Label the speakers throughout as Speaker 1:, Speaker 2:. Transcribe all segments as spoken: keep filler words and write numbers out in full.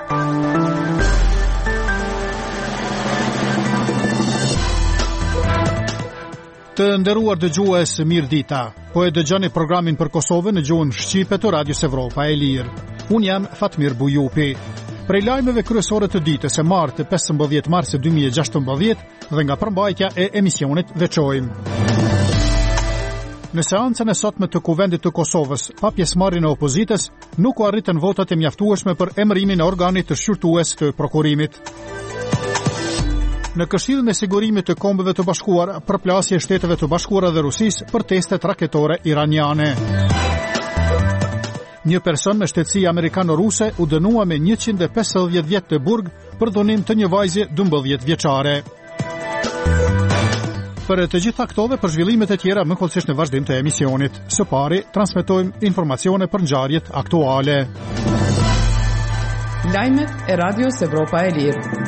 Speaker 1: Të nderuar dëgjues, mirë dita. Po e dëgjoni programin për Kosovën në gjuhën shqipe të Radios Evropa e Lirë. Unë jam Fatmir Bujupi. Prej lajmeve kryesore të ditës së martë pesëmbëdhjetë mars dy mijë e gjashtëmbëdhjetë dhe nga përmbajtja e emisionit veçojmë. Në seancën e sotme të Kuvendit të Kosovës, pa pjesëmarrjen e opozitës, nuk u arritën votat e mjaftueshme për emërimin e organit të shqyrtues të prokurimit. Në Këshillin e Sigurimit të Kombeve të Bashkuara, përplasje e Shteteve të Bashkuara dhe Rusisë për testet raketore iraniane. Një person me shtetësi amerikano-ruse u dënua me njëqind e pesëdhjetë vjet të burg për dhunim të një vajze dymbëdhjetë vjeçare. Për të gjitha këto dhe për zhvillimet e tjera më kollësisht në vazhdim të emisionit. Së pari, transmetojmë informacione për ngjarjet aktuale.
Speaker 2: Lajmet e Radios Evropa e Lirë.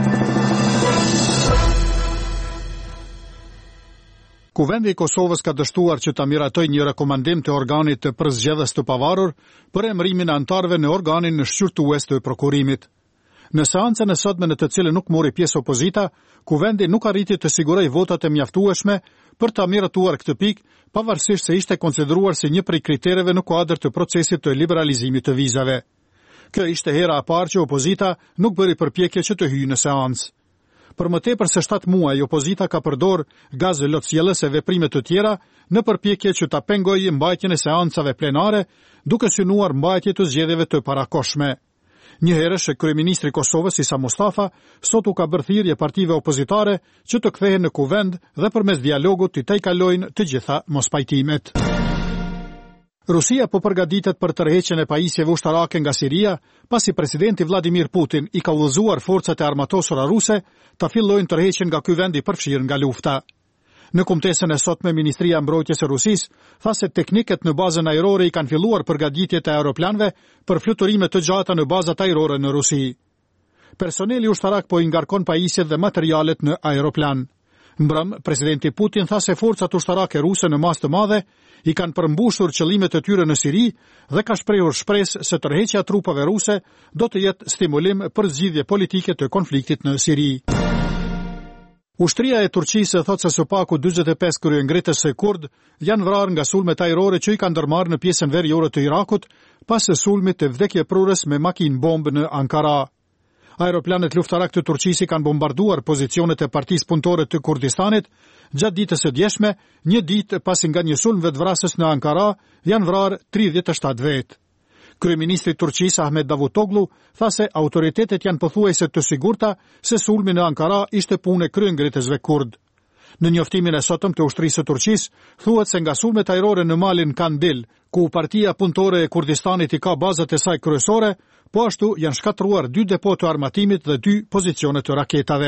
Speaker 1: Kuvendi i Kosovës ka dështuar që ta miratoj një rekomandim të organit të përzgjedhës të pavarur për emërimin e anëtarëve në organin në shqyrtues të prokurimit. Në seancën e sotme në të cilën nuk mori pjesë opozita, Kuvendi nuk arriti të sigurojë votat e mjaftueshme për ta miratuar këtë pikë, pavarësisht se ishte konsideruar si një prej kritereve në kuadër të procesit të liberalizimit të vizave. Kjo ishte hera e parë që opozita nuk bëri përpjekje që të hyjë në seancë. Për më tepër se shtatë muaj, opozita ka përdor gazë lotësjellës e veprime të tjera në përpjekje që ta pengojë mbajtjen e seancave plenare, duke synuar mbajtje të zgjedhjeve të parakohshme. Njëherësh kryeministri i Kosovës Isa Mustafa sot u ka bërë thirrje partive opozitare që të kthehen në kuvend dhe përmes dialogut të tejkalojnë të gjitha mospajtimet. Rusia po përgatitet për tërheqjen e pajisjeve ushtarake nga Siria, pasi presidenti Vladimir Putin i ka udhëzuar forcat e armatosura ruse ta fillojnë tërheqjen nga ky vend i përfshirë nga lufta. Në kumtesën e sotme, Ministria e Mbrojtjes së Rusisë tha se teknikët në bazën ajrore i kanë filluar përgatitjet e aeroplanëve për fluturime të gjata në bazat ajrore në Rusi. Personeli ushtarak po i ngarkon pajisjet dhe materialet në aeroplan. Mbrëm, presidenti Putin tha se forcat ushtarake ruse në masë të madhe i kanë përmbushur qëllimet e tyre në Siri dhe ka shprehur shpresë se tërheqja e trupave ruse do të jetë stimulim për zgjidhje politike të konfliktit në Siri. Ushtria e Turqisë thotë se së paku dyzet e pesë kryengritës së kurd janë vrarë nga sulmet ajrore që i kanë ndërmarrë në pjesën veriore të Irakut pas së sulmit të vdekjeprurës me makinë bombë në Ankara. Aeroplanet luftarak të Turqisë kanë bombarduar pozicionet e Partisë Punëtore të Kurdistanit gjatë ditës së djeshme, një ditë pasi nga një sulm vetvrasës në Ankara janë vrarë tridhjetë e shtatë vetë. Kryeministri i Turqisë Ahmet Davutoglu tha se autoritetet janë pothuajse të sigurta se sulmi në Ankara ishte punë e kryengritësve kurd. Në njoftimin e sotëm të ushtrisë së Turqisë, thuhet se nga sulmet ajrore në malin Kandil, ku Partia Punëtore e Kurdistanit i ka bazat e saj kryesore, po ashtu janë shkatruar dy depo të armatimit dhe dy pozicione të raketave.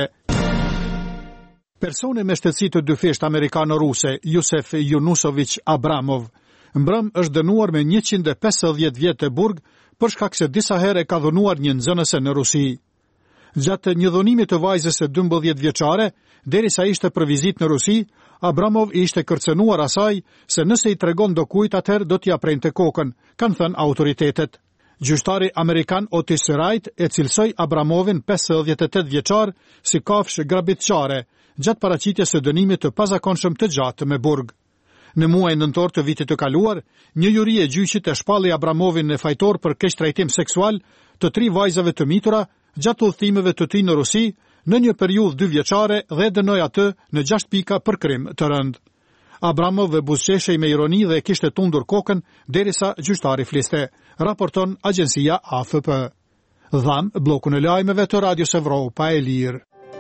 Speaker 1: Personi me shtetësi të dyfisht amerikano-ruse, Jusef Junusović Abramov, mbrëm është dënuar me njëqind e pesëdhjetë vjet të burg për shkak se disa herë e ka dhunuar një nxënëse në Rusi. Gjatë një dhunimi të vajzës së dymbëdhjetë vjeçare, derisa ishte për vizitë në Rusi, Abramov i ishte kërcënuar asaj se nëse i tregon dokujt atëherë do t'ia prente kokën, kanë thënë autoritetet. Gjyqtari amerikan Otis Wright e cilsoi Abramovin pesëdhjetë e tetë vjeçar si kafshë grabitçare, gjatë paraqitjes së dënimit të pazakonshëm të gjatë me burg. Në muajin nëntor të vitit të kaluar, një juri e gjyqit e shpalli Abramovin në fajtor për keqtrajtim seksual të tri vajzave të mitura gjatë udhëtimeve të tij në Rusi në një periudhë dy vjeçare dhe dënoi atë në gjashtë pika për krim të rënd. Abramov e buzëqeshej me ironi dhe e kishte tundur kokën derisa gjyqtari fliste, raporton agjencia A F P. Dham bllokun e lajmeve të Radios Evropa e Lirë.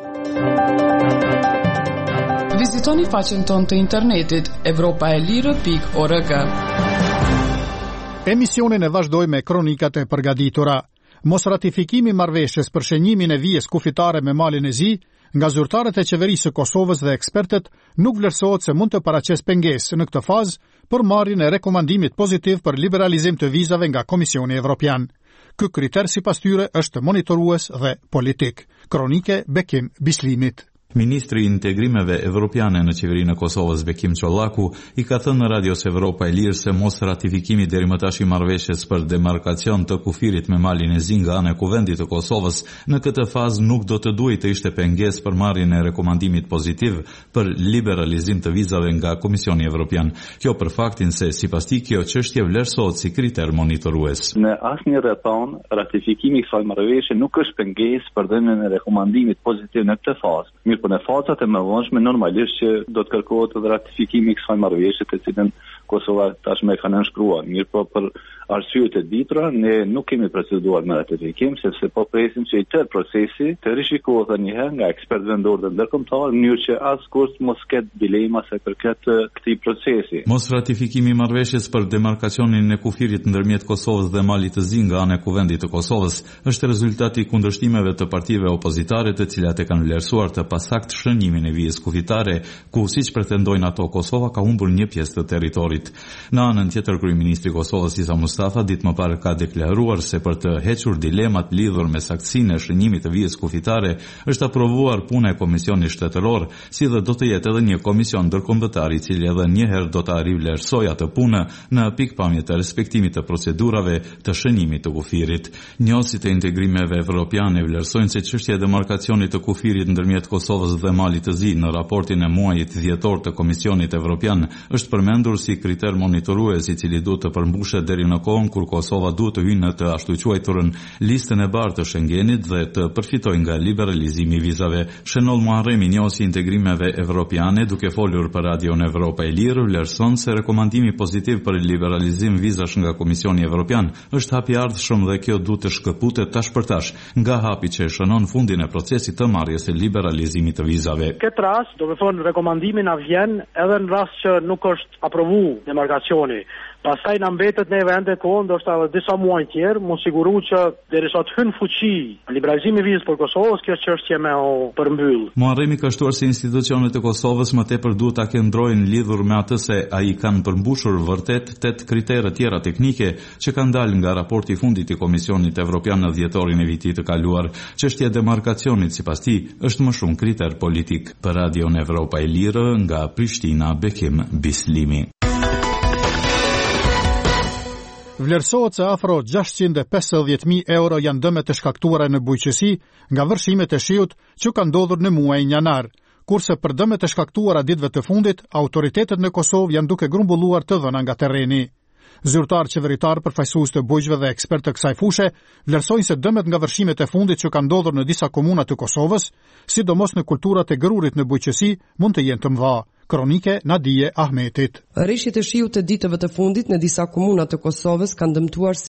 Speaker 2: Vizitoni faqen tonë të internetit evropaelire pikë org.
Speaker 1: Emisionin e vazhdoj me kronikat e përgatitura. Mos ratifikimi marrëveshjes për shenjimin e vijës kufitare me Malin e Zi, nga zyrtarët e qeverisë së Kosovës dhe ekspertët, nuk vlerësohet se mund të paraqes pengesë në këtë fazë për marrjen e rekomandimit pozitiv për liberalizim të vizave nga Komisioni Evropian. Ky kriter sipas tyre është monitorues dhe politik. Kronike Bekim Bislimit.
Speaker 3: Ministri i integrimeve evropiane në qeverinë e Kosovës Bekim Çollaku i ka thënë në Radios Evropa e Lirë se mos ratifikimi deri më tash i marrëveshjes për demarkacion të kufirit me malin e Zi nga ana e Kuvendit të Kosovës në këtë fazë nuk do të duhej të ishte pengesë për marrjen e rekomandimit pozitiv për liberalizim të vizave nga Komisioni Evropian. Kjo për faktin se sipas tij kjo çështje vlerësohet si kriter monitorues.
Speaker 4: Në asnjë rrethon ratifikimi i kësaj marrëveshje nuk është pengesë për dhënien e rekomandimit pozitiv në këtë fazë. Mirë, po në fazat e mëvonshme normalisht që do të kërkohet edhe ratifikimi i kësaj marrëveshje të cilën Kosova tashmë e ka nënshkruar. Mirë, po për arsyet e ditura ne nuk kemi proceduar me ratifikim sepse po presim që i tërë procesi të rishikohet edhe një herë nga ekspertë vendor dhe ndërkombëtar në mënyrë që askush mos ketë dilema se përket këtij procesi.
Speaker 3: Mos ratifikimi i marrëveshjes për demarkacionin e kufirit ndërmjet Kosovës dhe Malit të Zi nga ana e Kuvendit të Kosovës është rezultati i kundërshtimeve të partive opozitare të cilat e kanë vlerësuar të pasakt shënimin e vijës kufitare, ku siç pretendojnë ato Kosova ka humbur një pjesë të territorit. Në anën tjetër, kryeministri i Kosovës Isa Mustafa ditë më parë ka deklaruar se për të hequr dilemat lidhur me saktësinë e shënimit të vijës kufitare është aprovuar puna e komisionit shtetëror, si dhe do të jetë edhe një komision ndërkombëtar i cili edhe një herë do të rivlerësojë atë punë në pikpamje të respektimit të procedurave të shënimit të kufirit. Njohësit e integrimeve evropiane vlerësojnë se çështja e demarkacionit të kufirit ndërmjet Kosovës dhe Malit të Zi në raportin e muajit dhjetor të Komisionit Evropian është përmendur si kriter monitorues i cili duhet të përmbushet deri në kohën kur Kosova duhet të hyjë në të ashtu quajturën listën e bardhë të Schengenit dhe të përfitojë nga liberalizimi i vizave. Shënoll Muharremi, njohësi i integrimeve evropiane, duke folur për Radion Evropa e Lirë, vlerëson se rekomandimi pozitiv për liberalizim vizash nga Komisioni Evropian është hap i ardhshëm dhe kjo duhet të shkëputet tash për tash nga hapi që shënon fundin e procesit të marrjes së liberalizimit të vizave.
Speaker 5: Këtë rast, do të thonë rekomandimi na vjen edhe në rast që nuk është aprovu demarkacioni. Pastaj na mbetet në vende kohë, ndoshta edhe disa muaj tjerë, mos siguru që derisa të hynë fuqi liberalizimi i vizës për Kosovës, kjo çështje më o përmbyll.
Speaker 3: Muharremi ka shtuar se institucionet e Kosovës më tepër duhet ta qëndrojnë lidhur me atë se ai kanë përmbushur vërtet tet kritere tjera teknike që kanë dalë nga raporti i fundit i Komisionit Evropian në dhjetorin e vitit të kaluar. Çështja e demarkacionit sipas tij është më shumë kriter politik. Për Radion Evropa e Lirë nga Prishtina, Bekim Bislimi.
Speaker 1: Vlerësohet se afro gjashtëqind e pesëdhjetë mijë euro janë dëmet e shkaktuara në bujqësi nga vërshimet e shiut që kanë ndodhur në muajin janar, kurse për dëmet e shkaktuara ditëve të fundit, autoritetet në Kosovë janë duke grumbulluar të dhëna nga terreni. Zyrtar qeveritar, përfaqësues të bujqve dhe ekspert të kësaj fushë vlerësojnë se dëmet nga vërshimet e fundit që kanë ndodhur në disa komuna të Kosovës, sidomos në kulturat e grurit në bujqësi, mund të jenë të mëdha. Kronike Nadije Ahmetit.
Speaker 6: Rreshjet e shiut të ditëve të fundit në disa komuna të Kosovës kanë dëmtuar